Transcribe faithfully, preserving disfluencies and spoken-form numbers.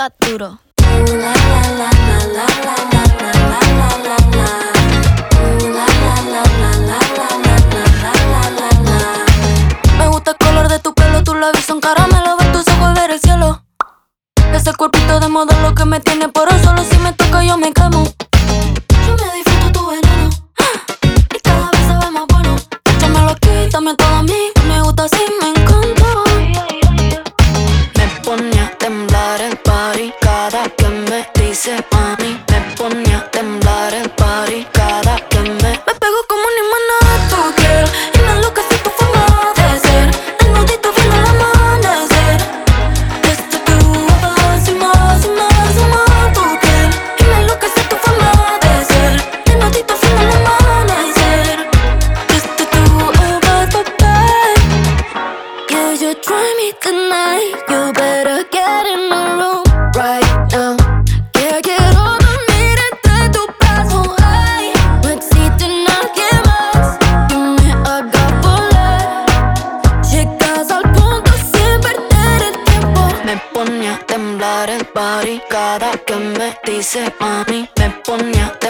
está duro. Me gusta el color de tu pelo, tus labios son caramelo, ver tus ojos, ver el cielo. Ese cuerpito de modelo que me tiene por un solo, si me toca yo me quemo. Yo me disfruto tu veneno y cada vez sabe más bueno. Échamelo aquí, dame todo a mí, me gusta así, me encanta. Me pone a temblar el party cada que me dice mami. Me pone a temblar el party cada que me Me pego como ni maná, tu piel y me enloquece tu forma de ser. El nudito viendo el amanecer. Desde tu más y más y más y más tu piel y me enloquece tu forma de ser. El nudito viendo el amanecer. Desde tu ojos, baby. Yeah, you drive me tonight. You better get in the room right now. Yeah, quiero dormir entre tus brazos, ay. No existe nadie más que me haga volar. Llegas al punto sin perder el tiempo. Me pone a temblar el party cada que me dice mami. Me pone a